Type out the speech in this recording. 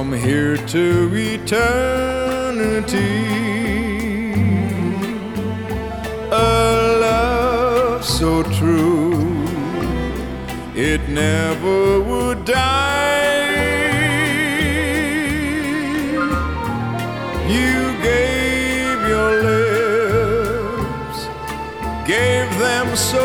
from here to eternity. A love so true, it never would die. You gave your lips, gave them so